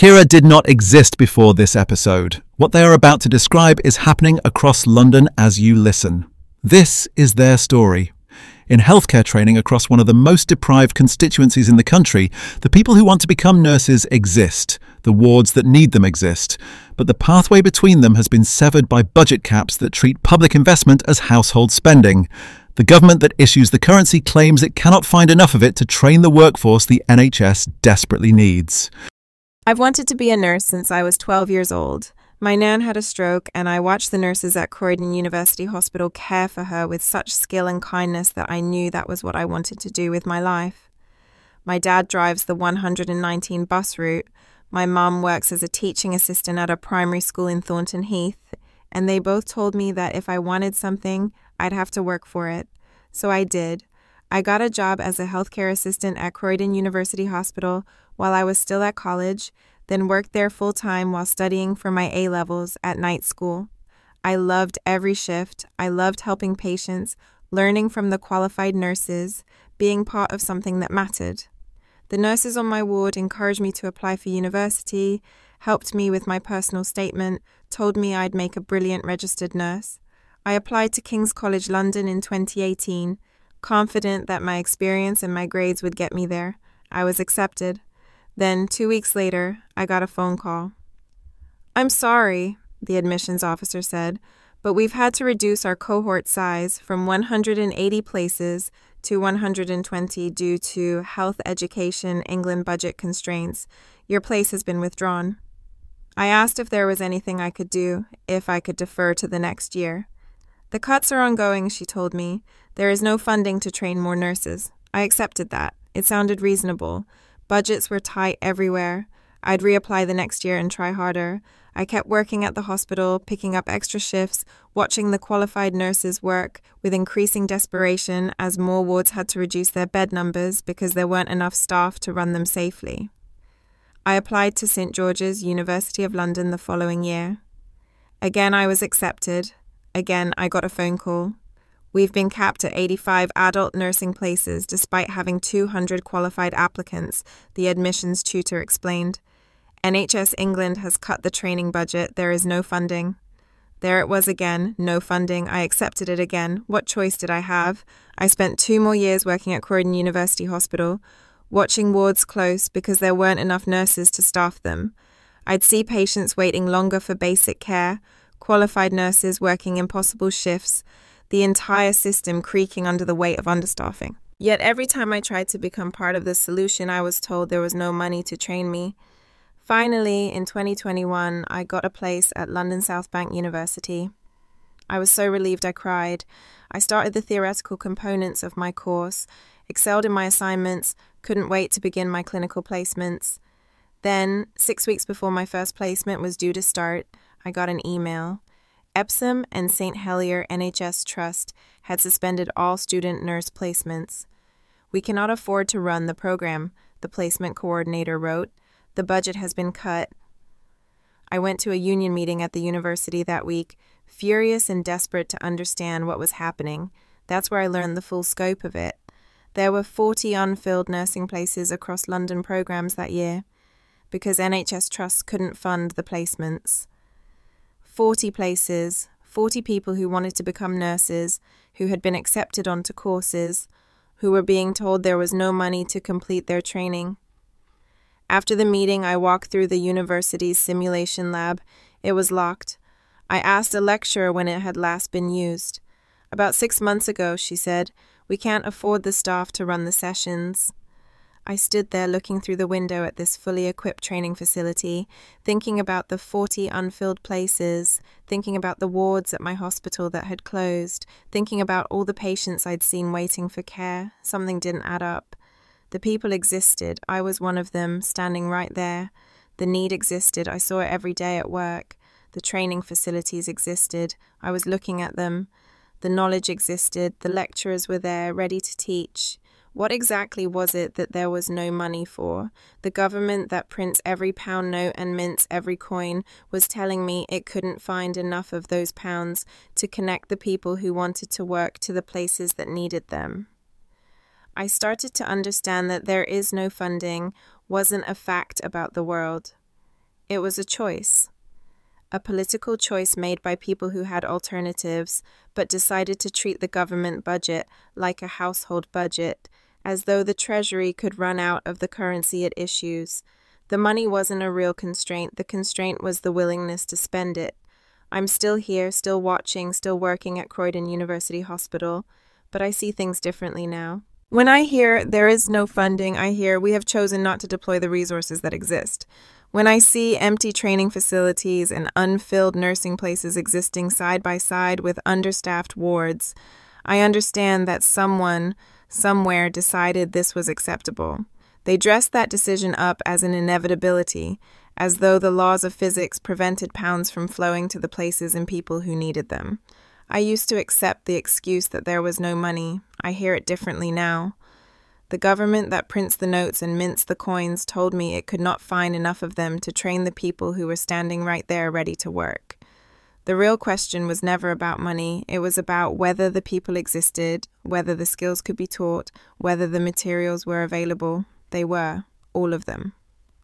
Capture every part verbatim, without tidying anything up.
Kira did not exist before this episode. What they are about to describe is happening across London as you listen. This is their story. In healthcare training across one of the most deprived constituencies in the country, the people who want to become nurses exist. The wards that need them exist. But the pathway between them has been severed by budget caps that treat public investment as household spending. The government that issues the currency claims it cannot find enough of it to train the workforce the N H S desperately needs. I've wanted to be a nurse since I was twelve years old. My nan had a stroke, and I watched the nurses at Croydon University Hospital care for her with such skill and kindness that I knew that was what I wanted to do with my life. My dad drives the one hundred nineteen bus route. My mum works as a teaching assistant at a primary school in Thornton Heath, and they both told me that if I wanted something, I'd have to work for it. So I did. I got a job as a healthcare assistant at Croydon University Hospital while I was still at college, then worked there full-time while studying for my A-levels at night school. I loved every shift. I loved helping patients, learning from the qualified nurses, being part of something that mattered. The nurses on my ward encouraged me to apply for university, helped me with my personal statement, told me I'd make a brilliant registered nurse. I applied to King's College London in twenty eighteen, confident that my experience and my grades would get me there. I was accepted. Then, two weeks later, I got a phone call. "I'm sorry," the admissions officer said, "but we've had to reduce our cohort size from one hundred eighty places to one hundred twenty due to Health Education England budget constraints. Your place has been withdrawn." I asked if there was anything I could do, if I could defer to the next year. "The cuts are ongoing," she told me. "There is no funding to train more nurses." I accepted that. It sounded reasonable. Budgets were tight everywhere. I'd reapply the next year and try harder. I kept working at the hospital, picking up extra shifts, watching the qualified nurses work with increasing desperation as more wards had to reduce their bed numbers because there weren't enough staff to run them safely. I applied to Saint George's, University of London, the following year. Again, I was accepted. Again, I got a phone call. "We've been capped at eighty-five adult nursing places despite having two hundred qualified applicants," the admissions tutor explained. "N H S England has cut the training budget. There is no funding." There it was again, no funding. I accepted it again. What choice did I have? I spent two more years working at Croydon University Hospital, watching wards close because there weren't enough nurses to staff them. I'd see patients waiting longer for basic care, qualified nurses working impossible shifts, the entire system creaking under the weight of understaffing. Yet every time I tried to become part of the solution, I was told there was no money to train me. Finally, in twenty twenty-one, I got a place at London South Bank University. I was so relieved I cried. I started the theoretical components of my course, excelled in my assignments, couldn't wait to begin my clinical placements. Then, six weeks before my first placement was due to start, I got an email. Epsom and Saint Helier N H S Trust had suspended all student nurse placements. "We cannot afford to run the program," the placement coordinator wrote. "The budget has been cut." I went to a union meeting at the university that week, furious and desperate to understand what was happening. That's where I learned the full scope of it. There were forty unfilled nursing places across London programs that year, because N H S Trust couldn't fund the placements. forty places, forty people who wanted to become nurses, who had been accepted onto courses, who were being told there was no money to complete their training. After the meeting, I walked through the university's simulation lab. It was locked. I asked a lecturer when it had last been used. "About six months ago," she said. "We can't afford the staff to run the sessions." I stood there looking through the window at this fully equipped training facility, thinking about the forty unfilled places, thinking about the wards at my hospital that had closed, thinking about all the patients I'd seen waiting for care. Something didn't add up. The people existed. I was one of them, standing right there. The need existed. I saw it every day at work. The training facilities existed. I was looking at them. The knowledge existed. The lecturers were there, ready to teach. What exactly was it that there was no money for? The government that prints every pound note and mints every coin was telling me it couldn't find enough of those pounds to connect the people who wanted to work to the places that needed them. I started to understand that there is no funding wasn't a fact about the world. It was a choice. A political choice made by people who had alternatives, but decided to treat the government budget like a household budget, as though the treasury could run out of the currency it issues. The money wasn't a real constraint. The constraint was the willingness to spend it. I'm still here, still watching, still working at Croydon University Hospital, but I see things differently now. When I hear there is no funding, I hear we have chosen not to deploy the resources that exist. When I see empty training facilities and unfilled nursing places existing side by side with understaffed wards, I understand that someone, somewhere decided this was acceptable. They dressed that decision up as an inevitability, as though the laws of physics prevented pounds from flowing to the places and people who needed them. I used to accept the excuse that there was no money. I hear it differently now. The government that prints the notes and mints the coins told me it could not find enough of them to train the people who were standing right there ready to work. The real question was never about money. It was about whether the people existed, whether the skills could be taught, whether the materials were available. They were, all of them.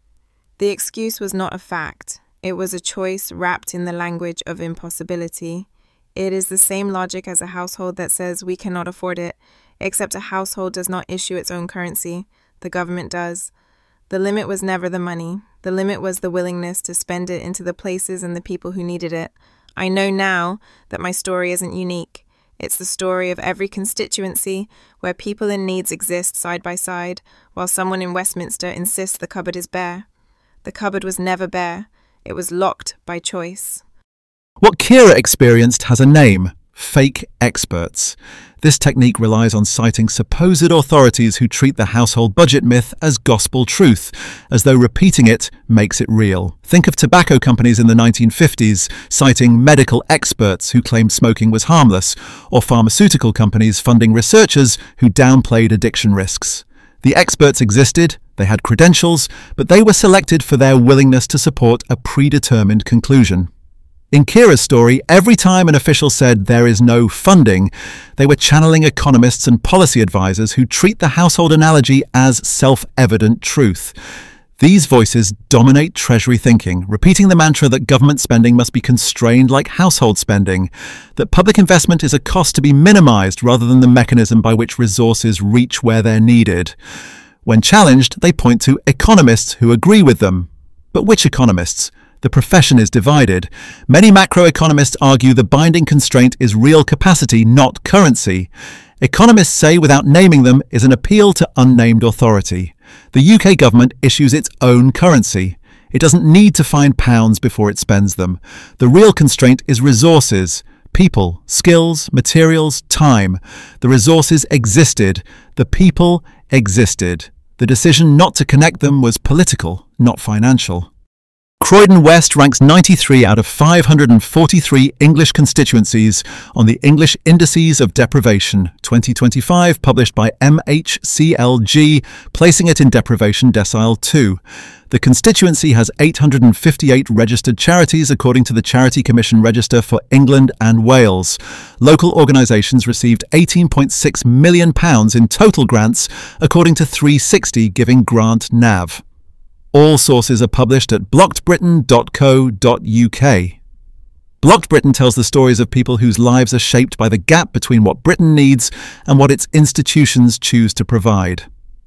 The excuse was not a fact. It was a choice wrapped in the language of impossibility. It is the same logic as a household that says we cannot afford it, except a household does not issue its own currency. The government does. The limit was never the money. The limit was the willingness to spend it into the places and the people who needed it. I know now that my story isn't unique. It's the story of every constituency where people in needs exist side by side, while someone in Westminster insists the cupboard is bare. The cupboard was never bare. It was locked by choice. What Kira experienced has a name: fake experts. This technique relies on citing supposed authorities who treat the household budget myth as gospel truth, as though repeating it makes it real. Think of tobacco companies in the nineteen fifties citing medical experts who claimed smoking was harmless, or pharmaceutical companies funding researchers who downplayed addiction risks. The experts existed, they had credentials, but they were selected for their willingness to support a predetermined conclusion. In Kira's story, every time an official said there is no funding, they were channeling economists and policy advisors who treat the household analogy as self-evident truth. These voices dominate Treasury thinking, repeating the mantra that government spending must be constrained like household spending, that public investment is a cost to be minimized rather than the mechanism by which resources reach where they're needed. When challenged, they point to economists who agree with them. But which economists? The profession is divided. Many macroeconomists argue the binding constraint is real capacity, not currency. Economists say, without naming them, is an appeal to unnamed authority. The U K government issues its own currency. It doesn't need to find pounds before it spends them. The real constraint is resources. People, skills, materials, time. The resources existed. The people existed. The decision not to connect them was political, not financial. Croydon West ranks ninety-three out of five hundred forty-three English constituencies on the English Indices of Deprivation twenty twenty-five, published by M H C L G, placing it in deprivation decile two. The constituency has eight hundred fifty-eight registered charities according to the Charity Commission Register for England and Wales. Local organisations received eighteen point six million pounds in total grants according to three sixty Giving Grant Nav. All sources are published at blocked britain dot co dot U K. Blocked Britain tells the stories of people whose lives are shaped by the gap between what Britain needs and what its institutions choose to provide.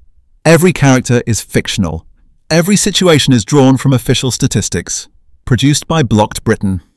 Every character is fictional. Every situation is drawn from official statistics. Produced by Blocked Britain.